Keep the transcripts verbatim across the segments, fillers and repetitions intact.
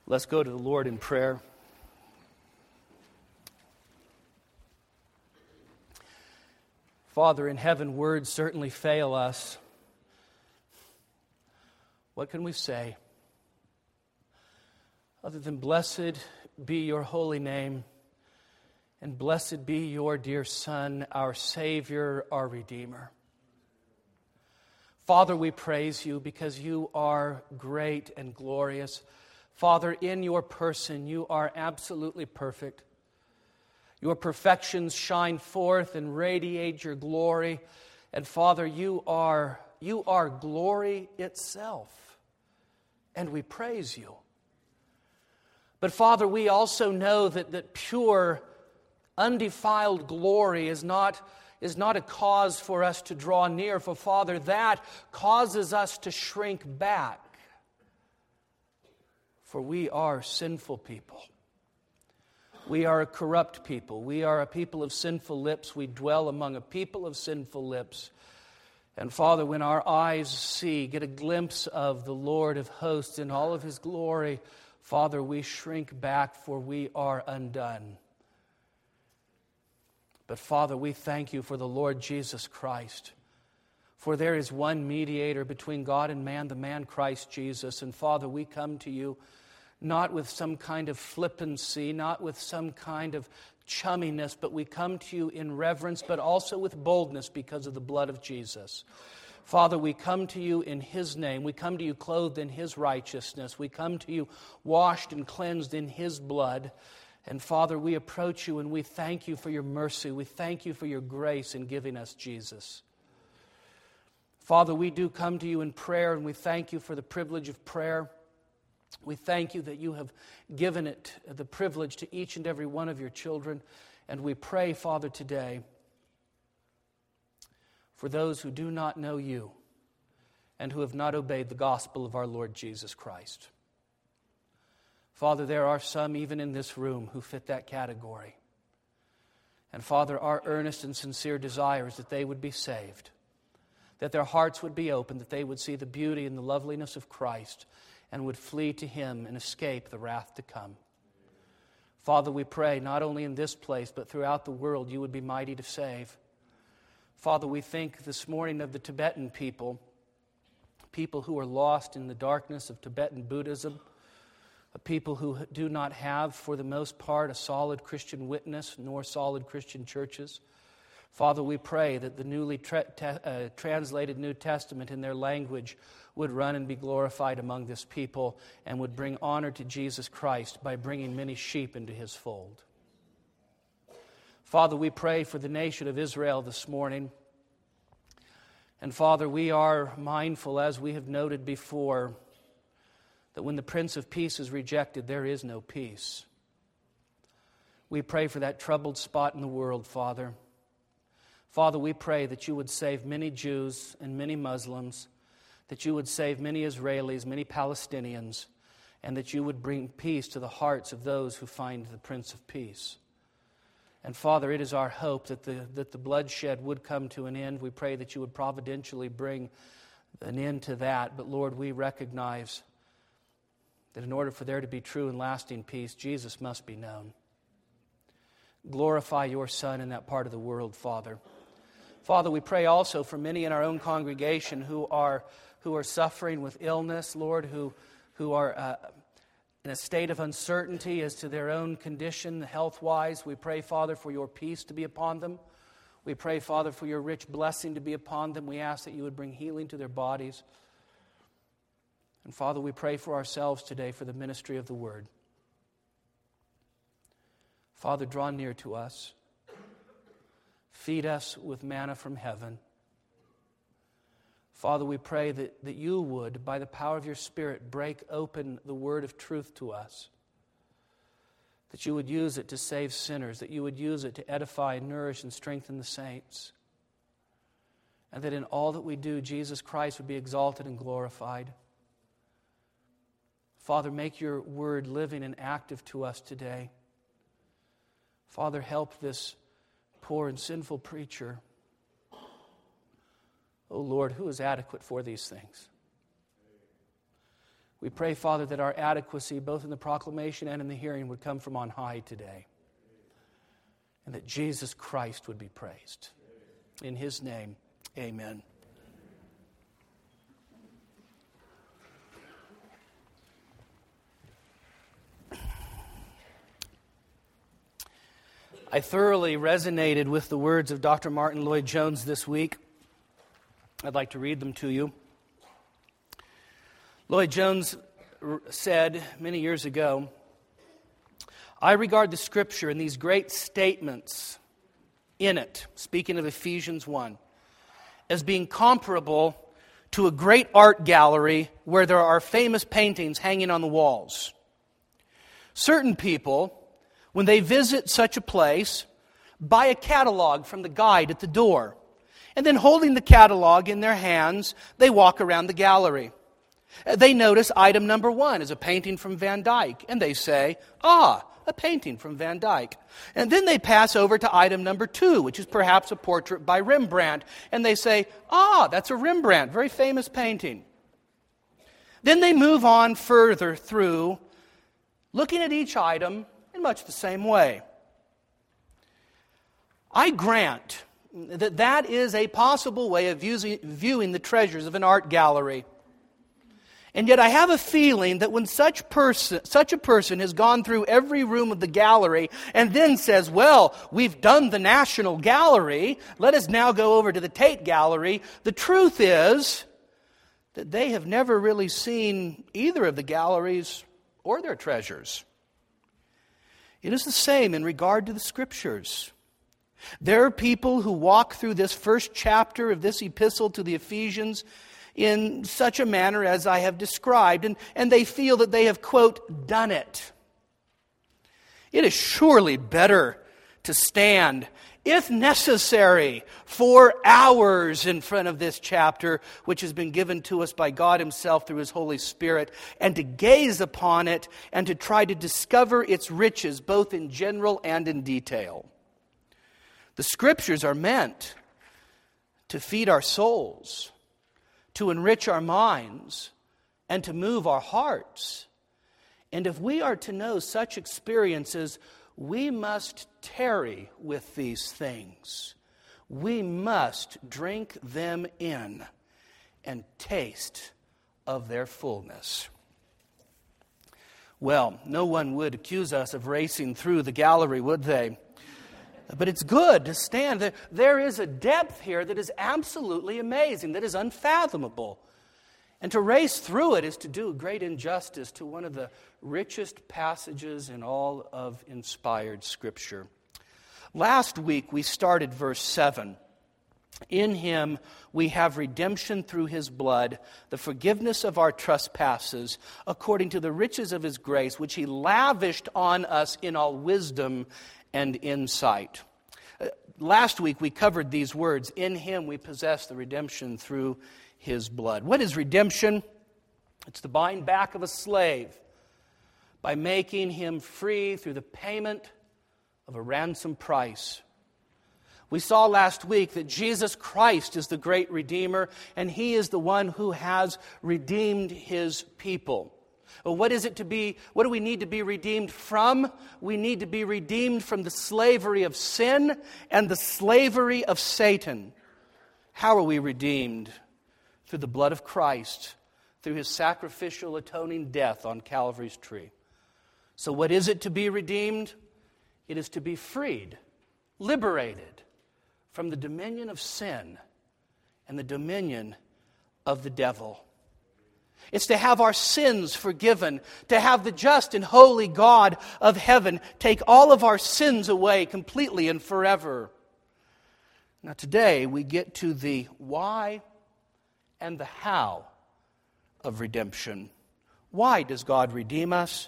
Let's go to the Lord in prayer. Father in heaven, words certainly fail us. What can we say other than blessed be your holy name, and blessed be your dear Son, our Savior, our Redeemer. Father, we praise you because you are great and glorious. Father, in your person, you are absolutely perfect. Your perfections shine forth and radiate your glory. And Father, you are, you are glory itself. And we praise you. But Father, we also know that, that pure, undefiled glory is not, is not a cause for us to draw near. For Father, that causes us to shrink back. For we are sinful people. We are a corrupt people. We are a people of sinful lips. We dwell among a people of sinful lips. And Father, when our eyes see, get a glimpse of the Lord of hosts in all of His glory, Father, we shrink back, for we are undone. But Father, we thank you for the Lord Jesus Christ. For there is one mediator between God and man, the man Christ Jesus. And Father, we come to you not with some kind of flippancy, not with some kind of chumminess, but we come to you in reverence, but also with boldness because of the blood of Jesus. Father, we come to you in His name. We come to you clothed in His righteousness. We come to you washed and cleansed in His blood. And Father, we approach you and we thank you for your mercy. We thank you for your grace in giving us Jesus. Father, we do come to you in prayer, and we thank you for the privilege of prayer. We thank you that you have given it, the privilege, to each and every one of your children. And we pray, Father, today for those who do not know you and who have not obeyed the gospel of our Lord Jesus Christ. Father, there are some even in this room who fit that category. And Father, our earnest and sincere desire is that they would be saved, that their hearts would be open, that they would see the beauty and the loveliness of Christ and would flee to Him and escape the wrath to come. Father, we pray not only in this place, but throughout the world, you would be mighty to save. Father, we think this morning of the Tibetan people, people who are lost in the darkness of Tibetan Buddhism, a people who do not have, for the most part, a solid Christian witness, nor solid Christian churches. Father, we pray that the newly tra- te- uh, translated New Testament in their language would run and be glorified among this people and would bring honor to Jesus Christ by bringing many sheep into His fold. Father, we pray for the nation of Israel this morning. And Father, we are mindful, as we have noted before, that when the Prince of Peace is rejected, there is no peace. We pray for that troubled spot in the world, Father. Father, we pray that you would save many Jews and many Muslims, that you would save many Israelis, many Palestinians, and that you would bring peace to the hearts of those who find the Prince of Peace. And Father, it is our hope that the, that the bloodshed would come to an end. We pray that you would providentially bring an end to that. But Lord, we recognize that in order for there to be true and lasting peace, Jesus must be known. Glorify your Son in that part of the world, Father. Father, we pray also for many in our own congregation who are who are suffering with illness, Lord, who, who are uh, in a state of uncertainty as to their own condition health-wise. We pray, Father, for your peace to be upon them. We pray, Father, for your rich blessing to be upon them. We ask that you would bring healing to their bodies. And Father, we pray for ourselves today for the ministry of the Word. Father, draw near to us. Feed us with manna from heaven. Father, we pray that, that you would, by the power of your Spirit, break open the word of truth to us. That you would use it to save sinners, that you would use it to edify, nourish, and strengthen the saints. And that in all that we do, Jesus Christ would be exalted and glorified. Father, make your word living and active to us today. Father, help this poor and sinful preacher. Oh Lord, who is adequate for these things? We pray, Father, that our adequacy, both in the proclamation and in the hearing, would come from on high today. And that Jesus Christ would be praised. In His name, amen. I thoroughly resonated with the words of Doctor Martin Lloyd-Jones this week. I'd like to read them to you. Lloyd-Jones said many years ago, "I regard the Scripture and these great statements in it," speaking of Ephesians one, "as being comparable to a great art gallery where there are famous paintings hanging on the walls. Certain people, when they visit such a place, buy a catalog from the guide at the door, and then holding the catalog in their hands, they walk around the gallery. They notice item number one is a painting from Van Dyck, and they say, 'Ah, a painting from Van Dyck.' And then they pass over to item number two, which is perhaps a portrait by Rembrandt, and they say, 'Ah, that's a Rembrandt, very famous painting.' Then they move on further through, looking at each item in much the same way. I grant that that is a possible way of using, viewing the treasures of an art gallery. And yet I have a feeling that when such person, such a person has gone through every room of the gallery and then says, 'Well, we've done the National Gallery, let us now go over to the Tate Gallery,' the truth is that they have never really seen either of the galleries or their treasures. It is the same in regard to the Scriptures. There are people who walk through this first chapter of this epistle to the Ephesians in such a manner as I have described, and, and they feel that they have, quote, done it. It is surely better to stand, if necessary, for hours in front of this chapter, which has been given to us by God Himself through His Holy Spirit, and to gaze upon it and to try to discover its riches, both in general and in detail. The Scriptures are meant to feed our souls, to enrich our minds, and to move our hearts. And if we are to know such experiences, we must tarry with these things. We must drink them in and taste of their fullness. Well, no one would accuse us of racing through the gallery, would they? But it's good to stand. There is a depth here that is absolutely amazing, that is unfathomable. And to race through it is to do great injustice to one of the richest passages in all of inspired Scripture. Last week we started verse seven. In Him we have redemption through His blood, the forgiveness of our trespasses, according to the riches of His grace, which He lavished on us in all wisdom and insight. Uh, last week we covered these words. In Him we possess the redemption through His blood. What is redemption? It's the buying back of a slave by making him free through the payment of a ransom price. We saw last week that Jesus Christ is the great Redeemer, and He is the one who has redeemed His people. Well, what is it to be, what do we need to be redeemed from? We need to be redeemed from the slavery of sin and the slavery of Satan. How are we redeemed? Through the blood of Christ, through His sacrificial atoning death on Calvary's tree. So what is it to be redeemed? It is to be freed, liberated from the dominion of sin and the dominion of the devil. It's to have our sins forgiven, to have the just and holy God of heaven take all of our sins away completely and forever. Now today we get to the why and the how of redemption. Why does God redeem us?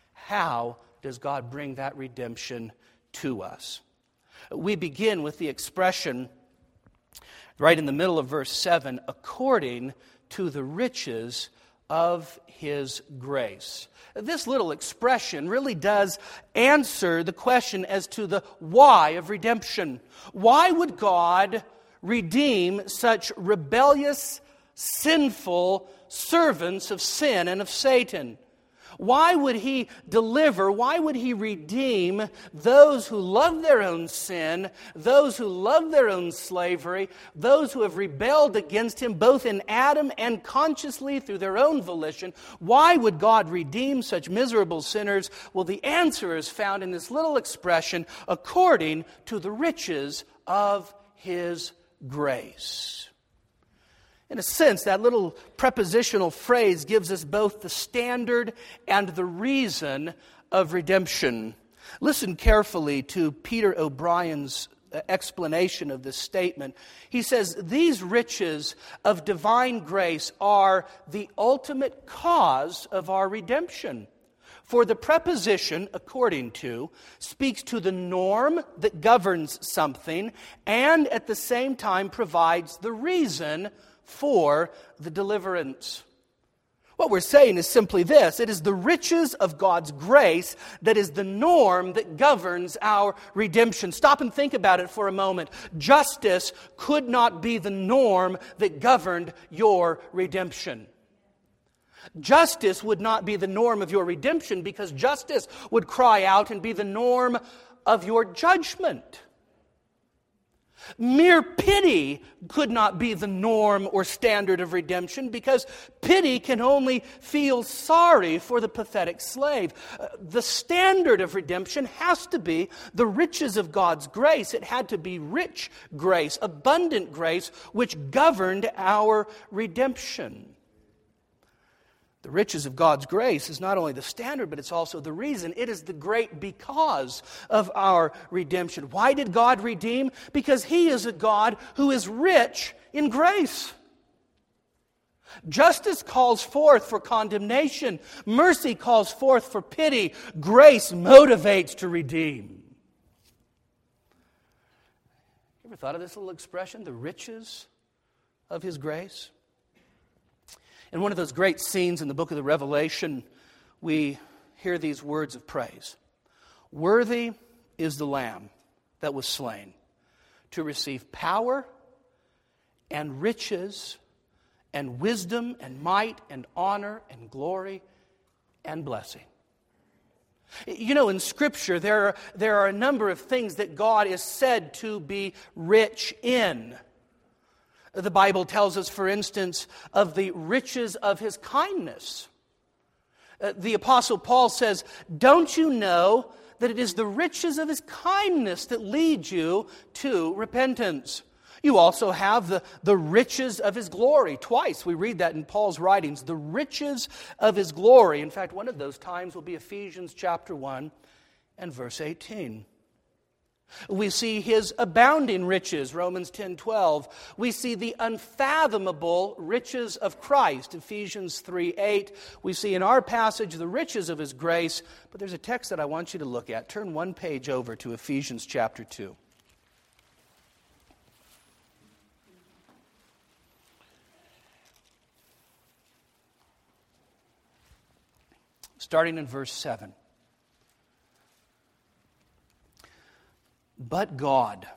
How does God bring that redemption to us? We begin with the expression right in the middle of verse seven, according to the riches of His grace. This little expression really does answer the question as to the why of redemption. Why would God redeem such rebellious, sinful, servants of sin and of Satan. Why would he deliver, why would he redeem those who love their own sin, those who love their own slavery, those who have rebelled against him both in Adam and consciously through their own volition? Why would God redeem such miserable sinners? Well, the answer is found in this little expression, according to the riches of his grace. In a sense, that little prepositional phrase gives us both the standard and the reason of redemption. Listen carefully to Peter O'Brien's explanation of this statement. He says, these riches of divine grace are the ultimate cause of our redemption. For the preposition, according to, speaks to the norm that governs something and at the same time provides the reason for the deliverance. What we're saying is simply this: it is the riches of God's grace that is the norm that governs our redemption. Stop and think about it for a moment. Justice could not be the norm that governed your redemption. Justice would not be the norm of your redemption because justice would cry out and be the norm of your judgment. Mere pity could not be the norm or standard of redemption because pity can only feel sorry for the pathetic slave. The standard of redemption has to be the riches of God's grace. It had to be rich grace, abundant grace, which governed our redemption. The riches of God's grace is not only the standard, but it's also the reason. It is the great because of our redemption. Why did God redeem? Because He is a God who is rich in grace. Justice calls forth for condemnation. Mercy calls forth for pity. Grace motivates to redeem. You ever thought of this little expression, the riches of His grace? In one of those great scenes in the book of the Revelation, we hear these words of praise. Worthy is the Lamb that was slain to receive power and riches and wisdom and might and honor and glory and blessing. You know, in Scripture, there are, there are a number of things that God is said to be rich in. The Bible tells us, for instance, of the riches of His kindness. Uh, the Apostle Paul says, don't you know that it is the riches of His kindness that lead you to repentance? You also have the, the riches of His glory. Twice we read that in Paul's writings, the riches of His glory. In fact, one of those times will be Ephesians chapter one and verse eighteen. We see His abounding riches, Romans ten twelve. We see the unfathomable riches of Christ, Ephesians three eight. We see in our passage the riches of His grace, but there's a text that I want you to look at. Turn one page over to Ephesians chapter two. Starting in verse seven. But God,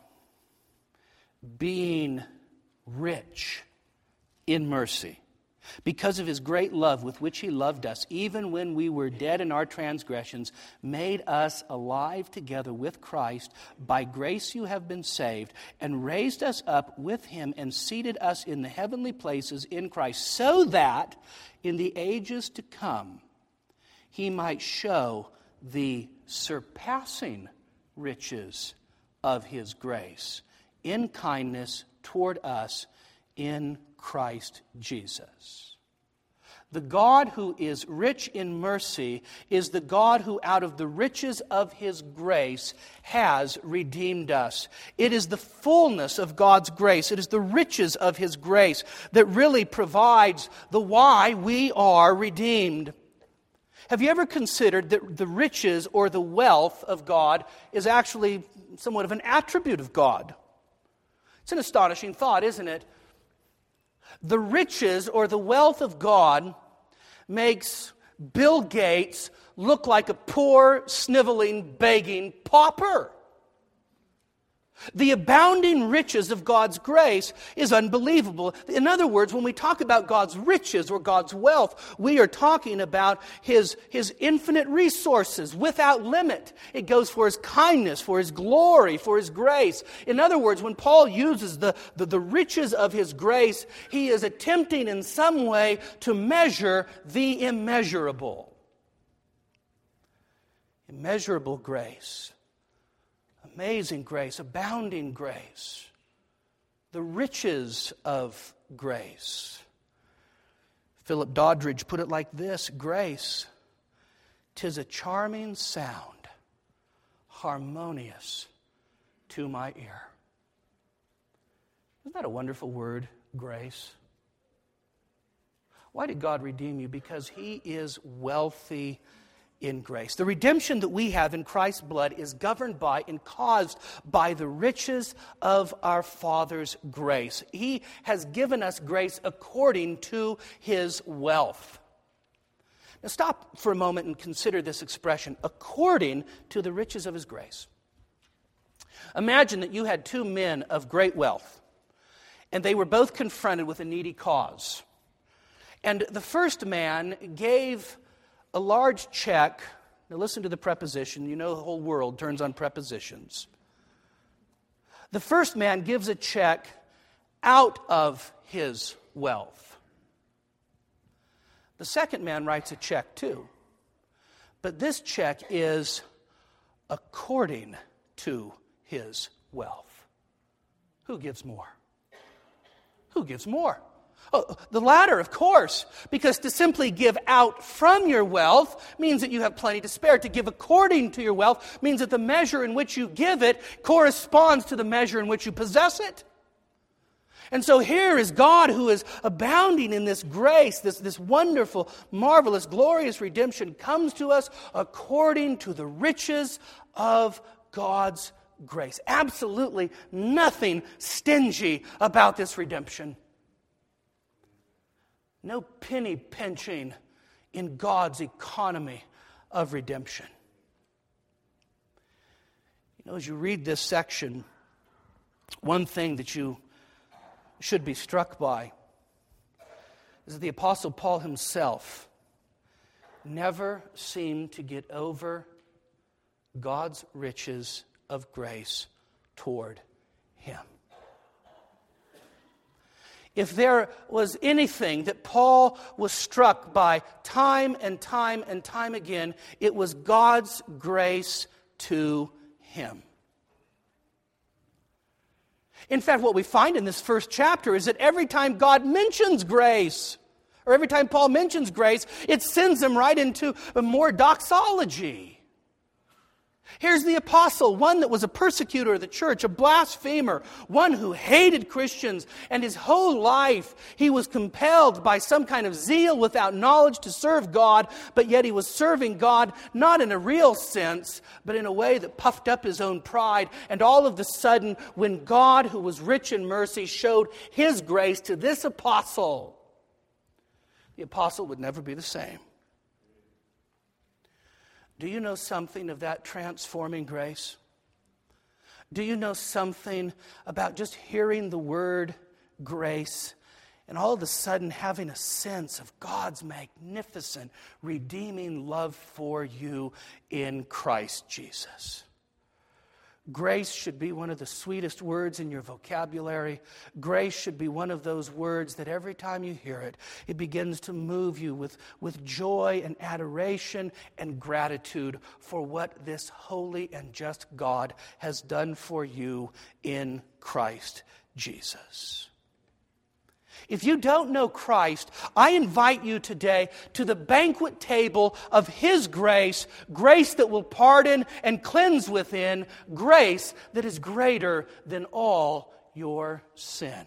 being rich in mercy, because of His great love with which He loved us, even when we were dead in our transgressions, made us alive together with Christ. By grace you have been saved, and raised us up with Him, and seated us in the heavenly places in Christ, so that in the ages to come He might show the surpassing riches of His grace in kindness toward us in Christ Jesus. The God who is rich in mercy is the God who out of the riches of His grace has redeemed us. It is the fullness of God's grace, it is the riches of His grace that really provides the why we are redeemed. Have you ever considered that the riches or the wealth of God is actually somewhat of an attribute of God? It's an astonishing thought, isn't it? The riches or the wealth of God makes Bill Gates look like a poor, sniveling, begging pauper. The abounding riches of God's grace is unbelievable. In other words, when we talk about God's riches or God's wealth, we are talking about His, His infinite resources without limit. It goes for His kindness, for His glory, for His grace. In other words, when Paul uses the, the, the riches of His grace, he is attempting in some way to measure the immeasurable. Immeasurable grace. Amazing grace, abounding grace, the riches of grace. Philip Doddridge put it like this: grace, 'tis a charming sound, harmonious to my ear. Isn't that a wonderful word, grace? Why did God redeem you? Because He is wealthy in grace. The redemption that we have in Christ's blood is governed by and caused by the riches of our Father's grace. He has given us grace according to His wealth. Now stop for a moment and consider this expression, according to the riches of His grace. Imagine that you had two men of great wealth, and they were both confronted with a needy cause. And the first man gave a large check. Now listen to the preposition. You know the whole world turns on prepositions. The first man gives a check out of his wealth. The second man writes a check too. But this check is according to his wealth. Who gives more? Who gives more? Oh, the latter, of course, because to simply give out from your wealth means that you have plenty to spare. To give according to your wealth means that the measure in which you give it corresponds to the measure in which you possess it. And so here is God who is abounding in this grace, this, this wonderful, marvelous, glorious redemption comes to us according to the riches of God's grace. Absolutely nothing stingy about this redemption. No penny pinching in God's economy of redemption. You know, as you read this section, one thing that you should be struck by is that the Apostle Paul himself never seemed to get over God's riches of grace toward him. If there was anything that Paul was struck by time and time and time again, it was God's grace to him. In fact, what we find in this first chapter is that every time God mentions grace, or every time Paul mentions grace, it sends him right into more doxology. Here's the apostle, one that was a persecutor of the church, a blasphemer, one who hated Christians, and his whole life he was compelled by some kind of zeal without knowledge to serve God, but yet he was serving God not in a real sense, but in a way that puffed up his own pride. And all of a sudden, when God, who was rich in mercy, showed His grace to this apostle, the apostle would never be the same. Do you know something of that transforming grace? Do you know something about just hearing the word grace and all of a sudden having a sense of God's magnificent, redeeming love for you in Christ Jesus? Grace should be one of the sweetest words in your vocabulary. Grace should be one of those words that every time you hear it, it begins to move you with, with joy and adoration and gratitude for what this holy and just God has done for you in Christ Jesus. If you don't know Christ, I invite you today to the banquet table of His grace, grace that will pardon and cleanse within, grace that is greater than all your sin.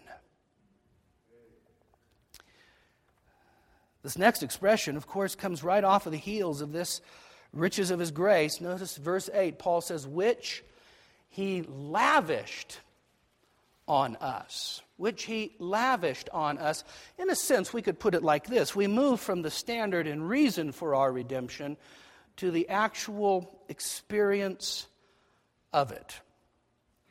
This next expression, of course, comes right off of the heels of this riches of His grace. Notice verse eight, Paul says, which He lavished on us. Which He lavished on us. In a sense, we could put it like this. We move from the standard and reason for our redemption to the actual experience of it.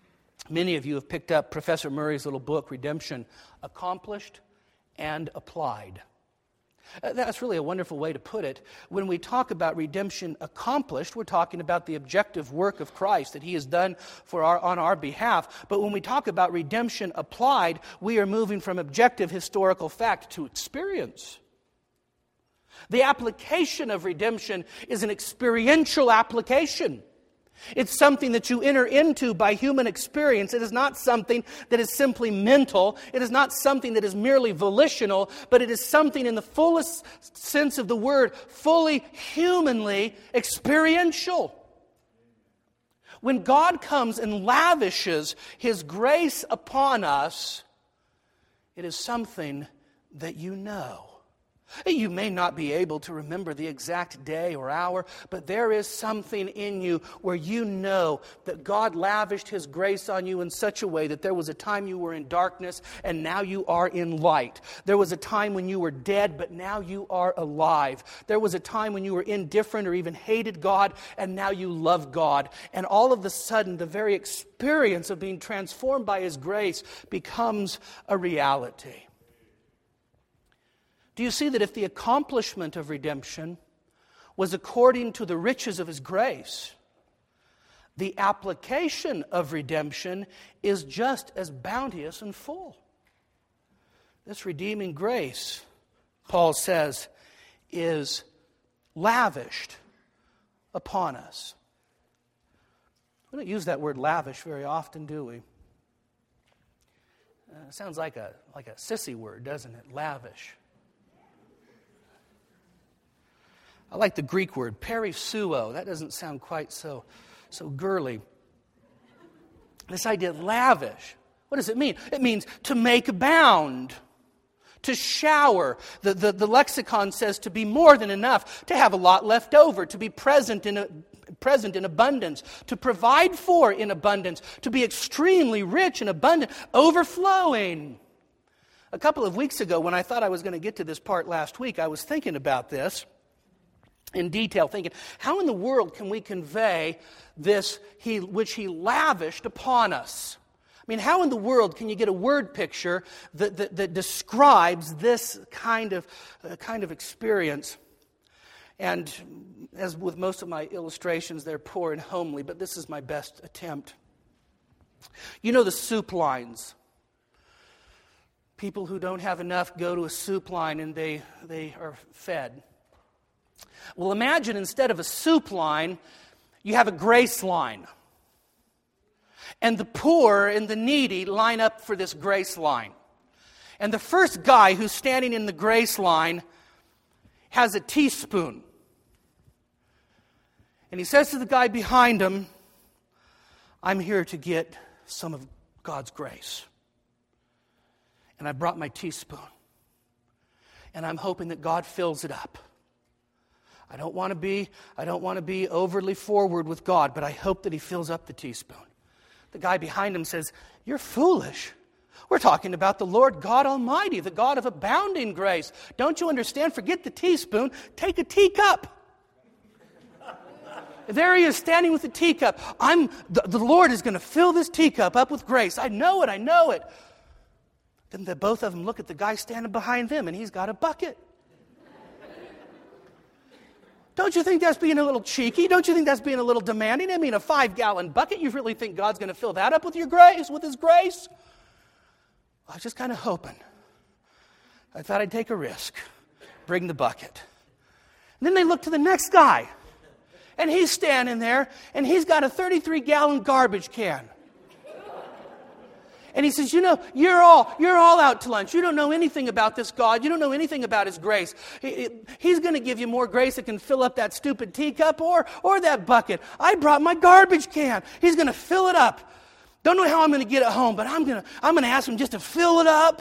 Many of you have picked up Professor Murray's little book, Redemption, Accomplished and Applied. Uh, that's really a wonderful way to put it. When we talk about redemption accomplished, we're talking about the objective work of Christ that He has done for our, on our behalf. But when we talk about redemption applied, we are moving from objective historical fact to experience. The application of redemption is an experiential application. It's something that you enter into by human experience. It is not something that is simply mental. It is not something that is merely volitional, but it is something in the fullest sense of the word, fully humanly experiential. When God comes and lavishes His grace upon us, it is something that you know. You may not be able to remember the exact day or hour, but there is something in you where you know that God lavished His grace on you in such a way that there was a time you were in darkness and now you are in light. There was a time when you were dead, but now you are alive. There was a time when you were indifferent or even hated God, and now you love God. And all of a sudden, the very experience of being transformed by His grace becomes a reality. Do you see that if the accomplishment of redemption was according to the riches of His grace, the application of redemption is just as bounteous and full? This redeeming grace, Paul says, is lavished upon us. We don't use that word lavish very often, do we? Uh, it sounds like a, like a sissy word, doesn't it? Lavish. I like the Greek word, perisuo. That doesn't sound quite so, so girly. This idea of lavish. What does it mean? It means to make abound, to shower. The, the, the lexicon says to be more than enough, to have a lot left over, to be present in a, present in abundance, to provide for in abundance, to be extremely rich and abundant, overflowing. A couple of weeks ago, when I thought I was going to get to this part last week, I was thinking about this in detail, thinking, how in the world can we convey this he, which He lavished upon us? I mean, how in the world can you get a word picture that, that, that describes this kind of, uh, kind of experience? And as with most of my illustrations, they're poor and homely, but this is my best attempt. You know the soup lines. People who don't have enough go to a soup line and they, they are fed. Well, imagine instead of a soup line, you have a grace line. And the poor and the needy line up for this grace line. And the first guy who's standing in the grace line has a teaspoon. And he says to the guy behind him, I'm here to get some of God's grace. And I brought my teaspoon. And I'm hoping that God fills it up. I don't want to be, I don't want to be overly forward with God, but I hope that He fills up the teaspoon. The guy behind him says, you're foolish. We're talking about the Lord God Almighty, the God of abounding grace. Don't you understand? Forget the teaspoon. Take a teacup. There he is standing with the teacup. I'm the, the Lord is going to fill this teacup up with grace. I know it. I know it. Then the, both of them look at the guy standing behind them, and he's got a bucket. Don't you think that's being a little cheeky? Don't you think that's being a little demanding? I mean, a five-gallon bucket, you really think God's going to fill that up with your grace, with His grace? I was just kind of hoping. I thought I'd take a risk. Bring the bucket. And then they look to the next guy. And he's standing there, and he's got a thirty-three gallon garbage can. And he says, you know, you're all you're all out to lunch. You don't know anything about this God. You don't know anything about His grace. He, he's going to give you more grace that can fill up that stupid teacup or, or that bucket. I brought my garbage can. He's going to fill it up. Don't know how I'm going to get it home, but I'm going to I'm going to ask Him just to fill it up.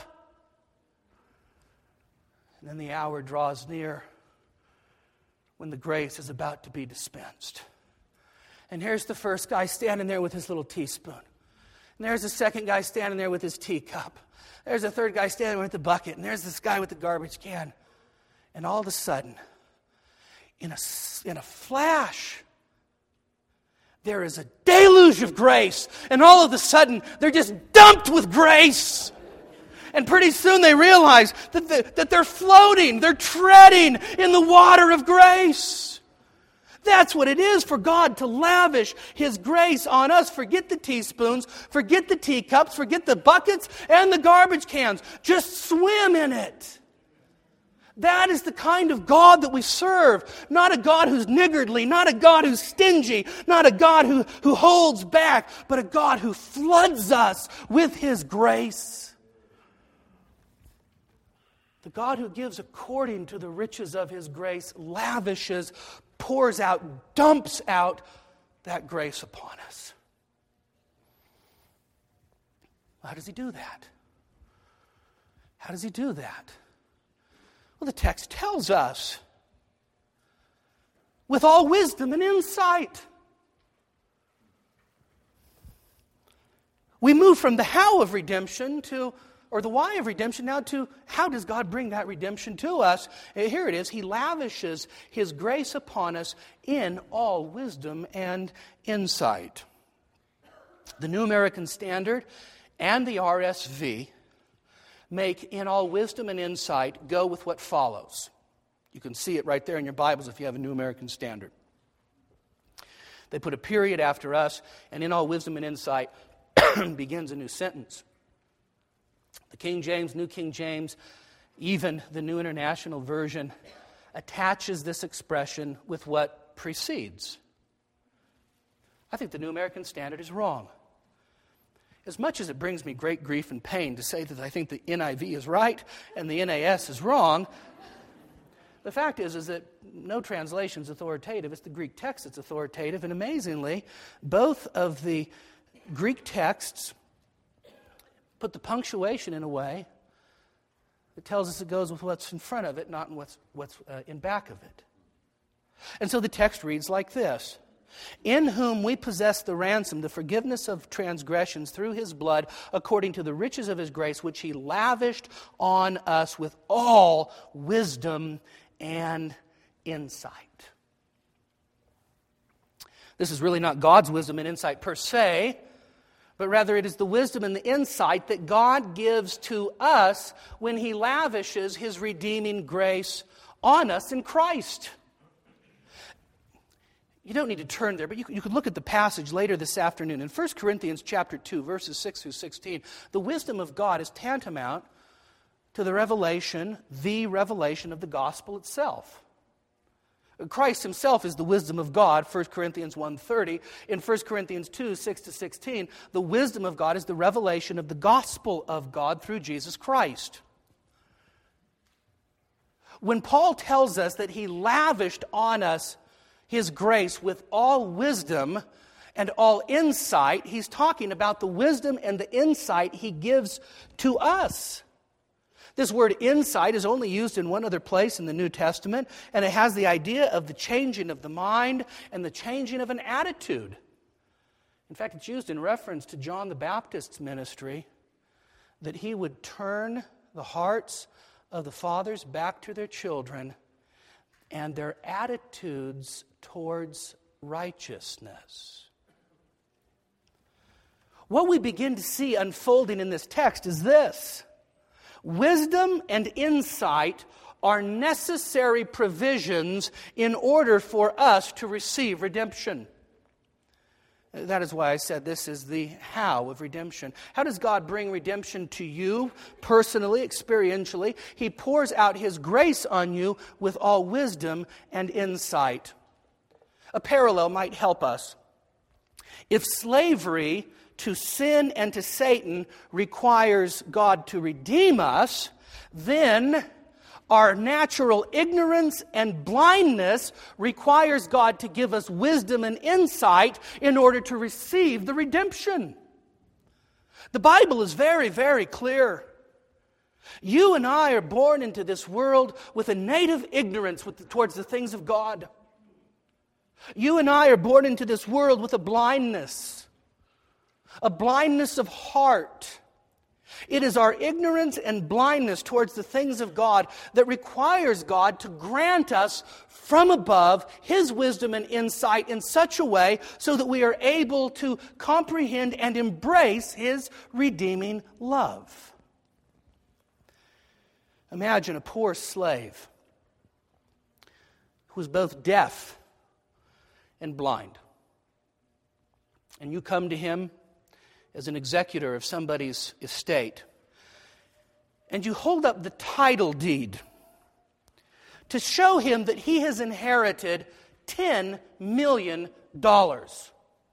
And then the hour draws near when the grace is about to be dispensed. And here's the first guy standing there with his little teaspoon. And there's a second guy standing there with his teacup. There's a third guy standing there with the bucket. And there's this guy with the garbage can. And all of a sudden, in a, in a flash, there is a deluge of grace. And all of a sudden, they're just dumped with grace. And pretty soon they realize that, the, that they're floating, they're treading in the water of grace. That's what it is for God to lavish His grace on us. Forget the teaspoons, forget the teacups, forget the buckets and the garbage cans. Just swim in it. That is the kind of God that we serve. Not a God who's niggardly, not a God who's stingy, not a God who, who holds back, but a God who floods us with His grace. The God who gives according to the riches of His grace, lavishes, pours out, dumps out that grace upon us. How does He do that? How does He do that? Well, the text tells us. With all wisdom and insight. We move from the how of redemption to, or the why of redemption, now to how does God bring that redemption to us? Here it is. He lavishes His grace upon us in all wisdom and insight. The New American Standard and the R S V make in all wisdom and insight go with what follows. You can see it right there in your Bibles if you have a New American Standard. They put a period after us, and in all wisdom and insight begins a new sentence. The King James, New King James, even the New International Version attaches this expression with what precedes. I think the New American Standard is wrong. As much as it brings me great grief and pain to say that I think the N I V is right and the N A S is wrong, the fact is, is that no translation is authoritative. It's the Greek text that's authoritative. And amazingly, both of the Greek texts put the punctuation in a way that tells us it goes with what's in front of it, not in what's, what's uh, in back of it. And so the text reads like this. In whom we possess the ransom, the forgiveness of transgressions through His blood, according to the riches of His grace, which He lavished on us with all wisdom and insight. This is really not God's wisdom and insight per se, but rather it is the wisdom and the insight that God gives to us when He lavishes His redeeming grace on us in Christ. You don't need to turn there, but you, you could look at the passage later this afternoon. In First Corinthians chapter two, verses six through sixteen, the wisdom of God is tantamount to the revelation, the revelation of the gospel itself. Christ Himself is the wisdom of God, First Corinthians one thirty. In First Corinthians two, six to sixteen, the wisdom of God is the revelation of the gospel of God through Jesus Christ. When Paul tells us that He lavished on us His grace with all wisdom and all insight, he's talking about the wisdom and the insight He gives to us. This word insight is only used in one other place in the New Testament, and it has the idea of the changing of the mind and the changing of an attitude. In fact, it's used in reference to John the Baptist's ministry, that he would turn the hearts of the fathers back to their children and their attitudes towards righteousness. What we begin to see unfolding in this text is this. Wisdom and insight are necessary provisions in order for us to receive redemption. That is why I said this is the how of redemption. How does God bring redemption to you personally, experientially? He pours out His grace on you with all wisdom and insight. A parallel might help us. If slavery to sin and to Satan requires God to redeem us, then our natural ignorance and blindness requires God to give us wisdom and insight in order to receive the redemption. The Bible is very, very clear. You and I are born into this world with a native ignorance with, towards the things of God. You and I are born into this world with a blindness, a blindness of heart. It is our ignorance and blindness towards the things of God that requires God to grant us from above His wisdom and insight in such a way so that we are able to comprehend and embrace His redeeming love. Imagine a poor slave who is both deaf and blind. And you come to him as an executor of somebody's estate, and you hold up the title deed to show him that he has inherited ten million dollars.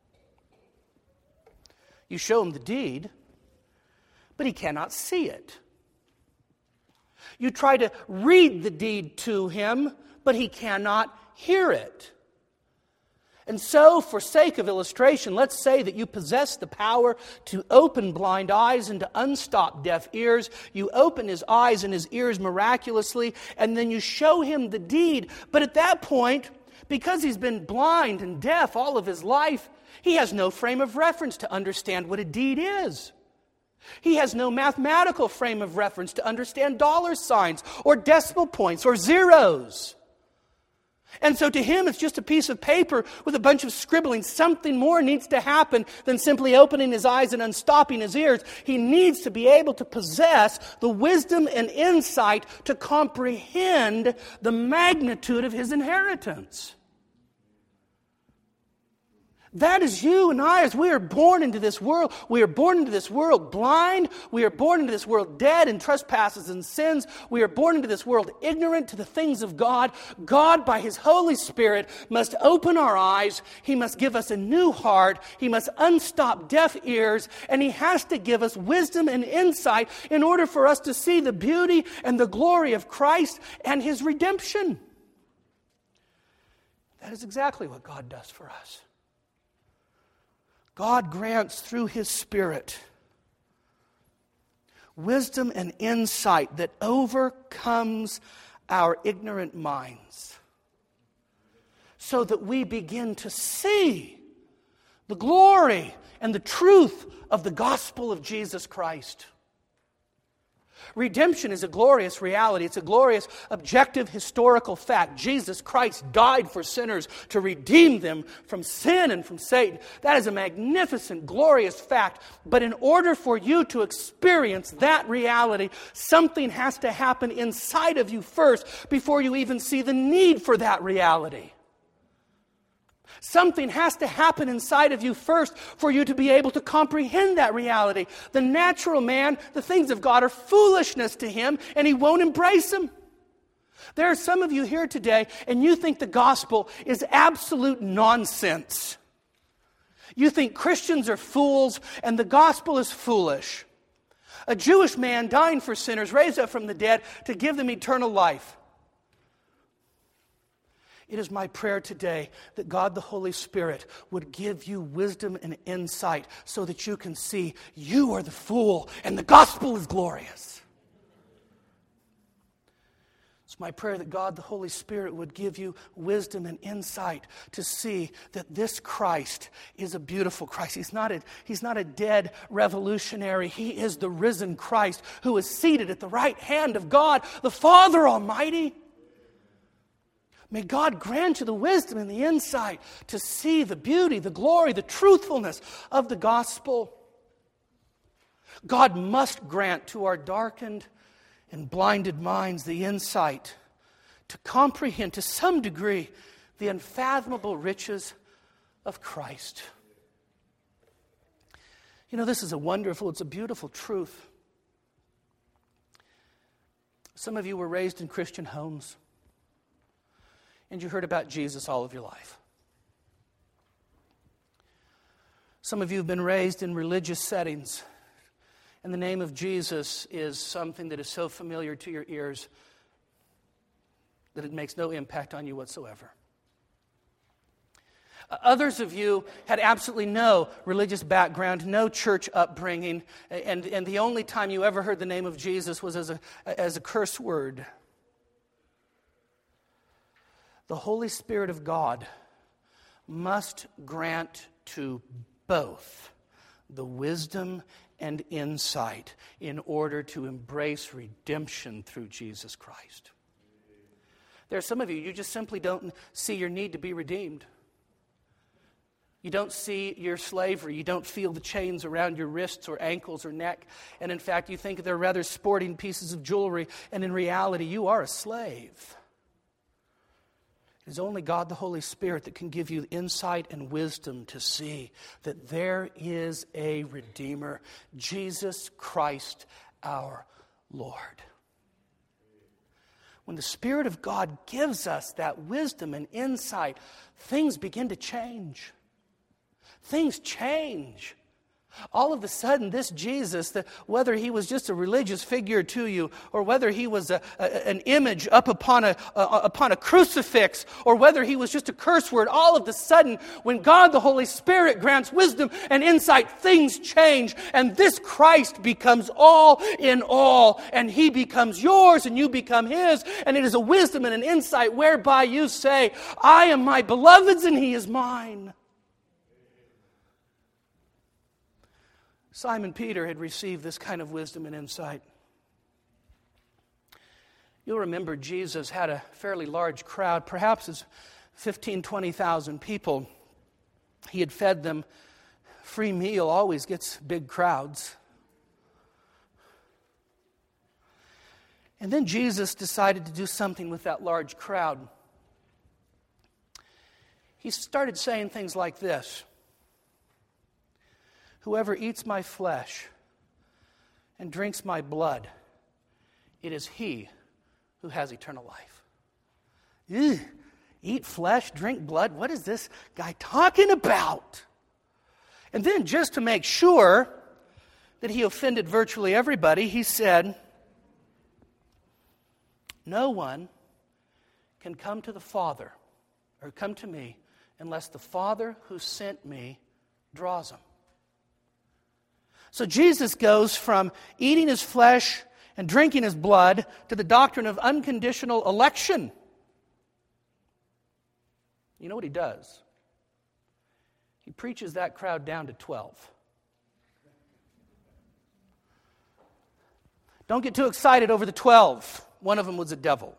You show him the deed, but he cannot see it. You try to read the deed to him, but he cannot hear it. And so, for sake of illustration, let's say that you possess the power to open blind eyes and to unstop deaf ears. You open his eyes and his ears miraculously, and then you show him the deed. But at that point, because he's been blind and deaf all of his life, he has no frame of reference to understand what a deed is. He has no mathematical frame of reference to understand dollar signs or decimal points or zeros. And so to him, it's just a piece of paper with a bunch of scribbling. Something more needs to happen than simply opening his eyes and unstopping his ears. He needs to be able to possess the wisdom and insight to comprehend the magnitude of his inheritance. That is you and I as we are born into this world. We are born into this world blind. We are born into this world dead in trespasses and sins. We are born into this world ignorant to the things of God. God, by His Holy Spirit, must open our eyes. He must give us a new heart. He must unstop deaf ears. And He has to give us wisdom and insight in order for us to see the beauty and the glory of Christ and His redemption. That is exactly what God does for us. God grants through His Spirit wisdom and insight that overcomes our ignorant minds so that we begin to see the glory and the truth of the gospel of Jesus Christ. Redemption is a glorious reality. It's a glorious, objective, historical fact. Jesus Christ died for sinners to redeem them from sin and from Satan. That is a magnificent, glorious fact. But in order for you to experience that reality, something has to happen inside of you first before you even see the need for that reality. Something has to happen inside of you first for you to be able to comprehend that reality. The natural man, the things of God are foolishness to him, and he won't embrace them. There are some of you here today, and you think the gospel is absolute nonsense. You think Christians are fools, and the gospel is foolish. A Jewish man dying for sinners, raised up from the dead to give them eternal life. It is my prayer today that God the Holy Spirit would give you wisdom and insight so that you can see you are the fool and the gospel is glorious. It's my prayer that God the Holy Spirit would give you wisdom and insight to see that this Christ is a beautiful Christ. He's not a, he's not a dead revolutionary. He is the risen Christ who is seated at the right hand of God, the Father Almighty. May God grant you the wisdom and the insight to see the beauty, the glory, the truthfulness of the gospel. God must grant to our darkened and blinded minds the insight to comprehend to some degree the unfathomable riches of Christ. You know, this is a wonderful, it's a beautiful truth. Some of you were raised in Christian homes. And you heard about Jesus all of your life. Some of you have been raised in religious settings, and the name of Jesus is something that is so familiar to your ears that it makes no impact on you whatsoever. Others of you had absolutely no religious background, no church upbringing, and, and the only time you ever heard the name of Jesus was as a, as a curse word. The Holy Spirit of God must grant to both the wisdom and insight in order to embrace redemption through Jesus Christ. There are some of you, you just simply don't see your need to be redeemed. You don't see your slavery. You don't feel the chains around your wrists or ankles or neck. And in fact, you think they're rather sporting pieces of jewelry. And in reality, you are a slave. It is only God the Holy Spirit that can give you insight and wisdom to see that there is a Redeemer, Jesus Christ our Lord. When the Spirit of God gives us that wisdom and insight, things begin to change. Things change. All of a sudden, this Jesus, that whether he was just a religious figure to you, or whether he was a, a, an image up upon a, a, upon a crucifix, or whether he was just a curse word, all of a sudden, when God the Holy Spirit grants wisdom and insight, things change, and this Christ becomes all in all, and he becomes yours, and you become his, and it is a wisdom and an insight whereby you say, I am my beloved's, and he is mine. Simon Peter had received this kind of wisdom and insight. You'll remember Jesus had a fairly large crowd, perhaps as fifteen, twenty thousand people. He had fed them. Free meal always gets big crowds. And then Jesus decided to do something with that large crowd. He started saying things like this. Whoever eats my flesh and drinks my blood, it is he who has eternal life. Ew, eat flesh, drink blood? What is this guy talking about? And then, just to make sure that he offended virtually everybody, he said, no one can come to the Father, or come to me, unless the Father who sent me draws them. So Jesus goes from eating his flesh and drinking his blood to the doctrine of unconditional election. You know what he does? He preaches that crowd down to twelve. Don't get too excited over the twelve. One of them was a devil.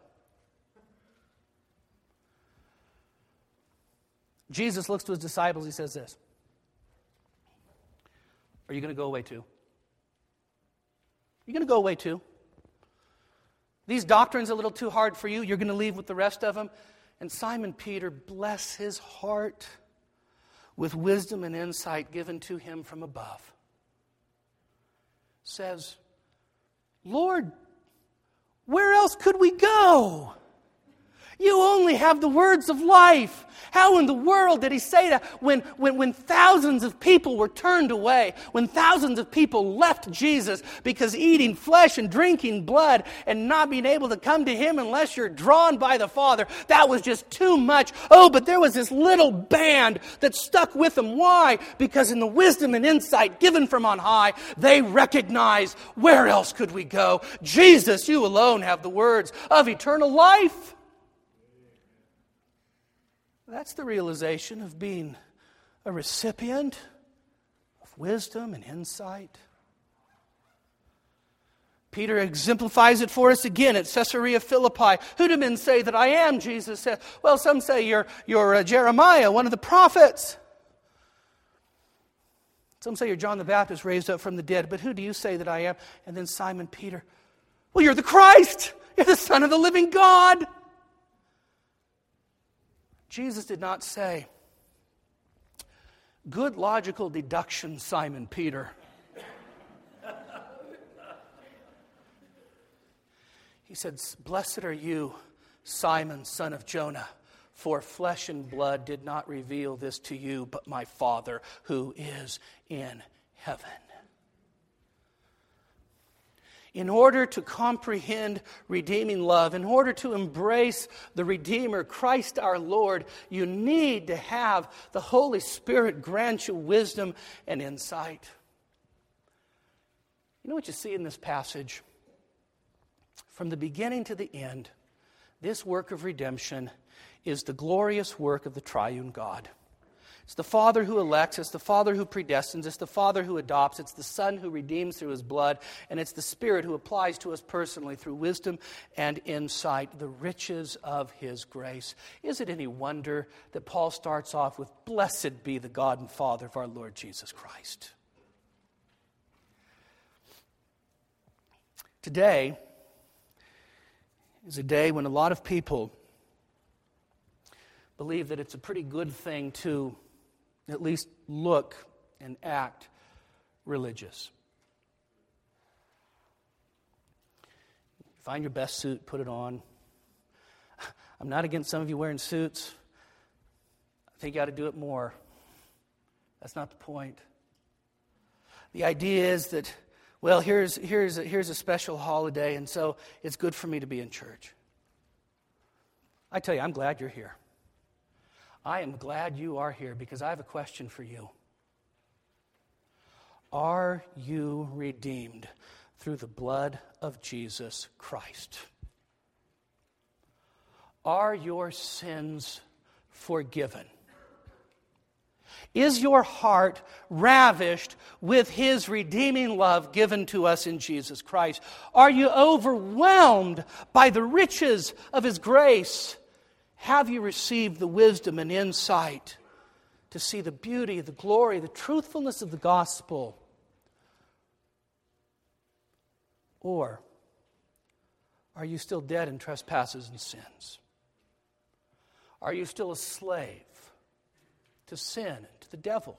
Jesus looks to his disciples, he says this. Are you going to go away too? You're going to go away too? These doctrines are a little too hard for you. You're going to leave with the rest of them? And Simon Peter, bless his heart with wisdom and insight given to him from above, says, Lord, where else could we go? You only have the words of life. How in the world did he say that when, when, when thousands of people were turned away, when thousands of people left Jesus because eating flesh and drinking blood and not being able to come to him unless you're drawn by the Father, that was just too much. Oh, but there was this little band that stuck with them. Why? Because in the wisdom and insight given from on high, they recognized, where else could we go? Jesus, you alone have the words of eternal life. That's the realization of being a recipient of wisdom and insight. Peter exemplifies it for us again at Caesarea Philippi. Who do men say that I am? Jesus said. Well, some say you're, you're uh, Jeremiah, one of the prophets. Some say you're John the Baptist raised up from the dead. But who do you say that I am? And then Simon Peter. Well, you're the Christ. You're the Son of the living God. Jesus did not say, good logical deduction, Simon Peter. He said, blessed are you, Simon, son of Jonah, for flesh and blood did not reveal this to you, but my Father who is in heaven. In order to comprehend redeeming love, in order to embrace the Redeemer, Christ our Lord, you need to have the Holy Spirit grant you wisdom and insight. You know what you see in this passage? From the beginning to the end, this work of redemption is the glorious work of the triune God. It's the Father who elects, it's the Father who predestines, it's the Father who adopts, it's the Son who redeems through His blood, and it's the Spirit who applies to us personally through wisdom and insight the riches of His grace. Is it any wonder that Paul starts off with, "Blessed be the God and Father of our Lord Jesus Christ"? Today is a day when a lot of people believe that it's a pretty good thing to at least look and act religious. Find your best suit, put it on. I'm not against some of you wearing suits. I think you ought to do it more. That's not the point. The idea is that, well, here's, here's, a, here's a special holiday, and so it's good for me to be in church. I tell you, I'm glad you're here. I am glad you are here because I have a question for you. Are you redeemed through the blood of Jesus Christ? Are your sins forgiven? Is your heart ravished with His redeeming love given to us in Jesus Christ? Are you overwhelmed by the riches of His grace? Have you received the wisdom and insight to see the beauty, the glory, the truthfulness of the gospel? Or are you still dead in trespasses and sins? Are you still a slave to sin and to the devil?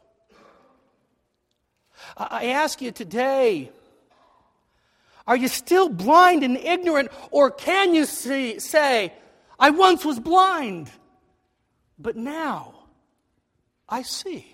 I ask you today, are you still blind and ignorant, or can you see, say, "I once was blind, but now I see"?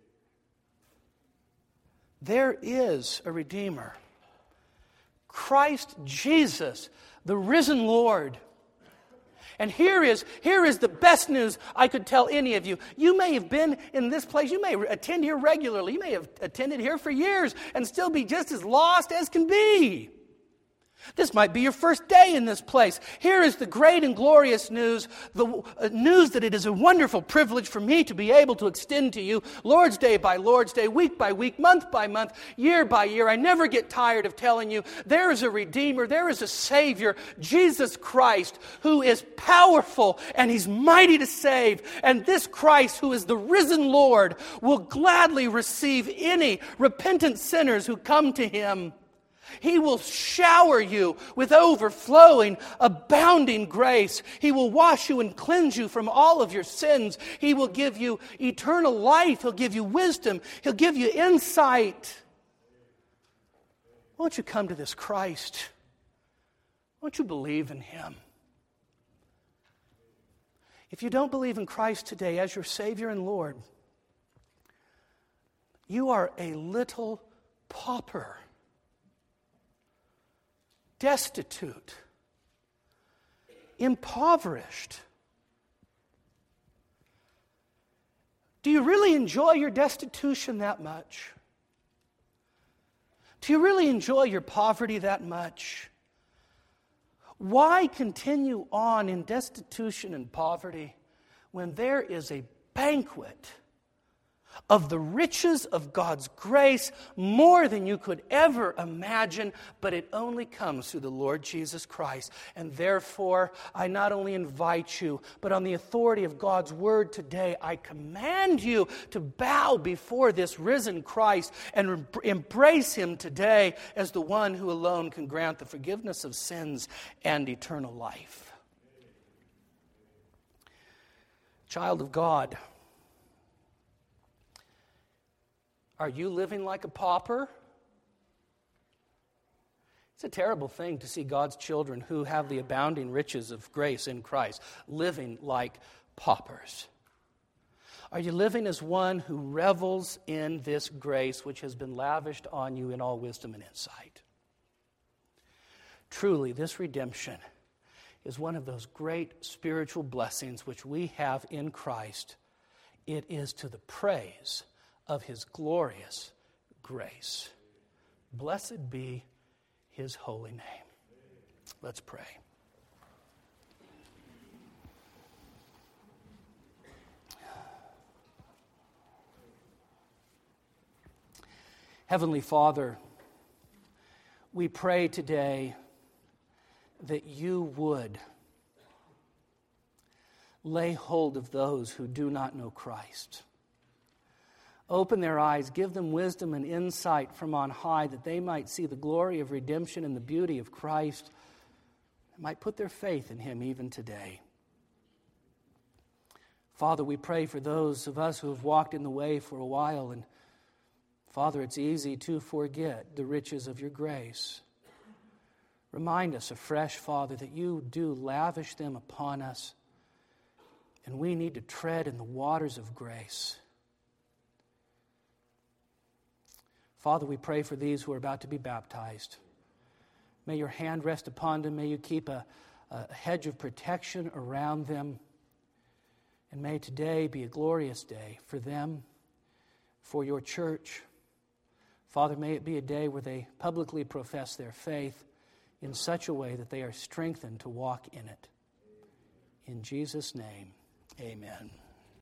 There is a Redeemer. Christ Jesus, the risen Lord. And here is, here is the best news I could tell any of you. You may have been in this place. You may attend here regularly. You may have attended here for years and still be just as lost as can be. This might be your first day in this place. Here is the great and glorious news, the uh, news that it is a wonderful privilege for me to be able to extend to you Lord's Day by Lord's Day, week by week, month by month, year by year. I never get tired of telling you there is a Redeemer, there is a Savior, Jesus Christ, who is powerful and He's mighty to save. And this Christ, who is the risen Lord, will gladly receive any repentant sinners who come to Him. He will shower you with overflowing, abounding grace. He will wash you and cleanse you from all of your sins. He will give you eternal life. He'll give you wisdom. He'll give you insight. Won't you come to this Christ? Won't you believe in Him? If you don't believe in Christ today as your Savior and Lord, you are a little pauper. Destitute, impoverished. Do you really enjoy your destitution that much? Do you really enjoy your poverty that much? Why continue on in destitution and poverty when there is a banquet of the riches of God's grace, more than you could ever imagine, but it only comes through the Lord Jesus Christ. And therefore, I not only invite you, but on the authority of God's word today, I command you to bow before this risen Christ and re- embrace Him today as the one who alone can grant the forgiveness of sins and eternal life. Child of God, are you living like a pauper? It's a terrible thing to see God's children who have the abounding riches of grace in Christ living like paupers. Are you living as one who revels in this grace which has been lavished on you in all wisdom and insight? Truly, this redemption is one of those great spiritual blessings which we have in Christ. It is to the praise of His glorious grace. Blessed be His holy name. Let's pray. Heavenly Father, we pray today that you would lay hold of those who do not know Christ. Open their eyes, give them wisdom and insight from on high, that they might see the glory of redemption and the beauty of Christ, and might put their faith in him even today. Father, we pray for those of us who have walked in the way for a while, and Father, it's easy to forget the riches of your grace. Remind us afresh, Father, that you do lavish them upon us, and we need to tread in the waters of grace. Father, we pray for these who are about to be baptized. May your hand rest upon them. May you keep a, a hedge of protection around them. And may today be a glorious day for them, for your church. Father, may it be a day where they publicly profess their faith in such a way that they are strengthened to walk in it. In Jesus' name, amen.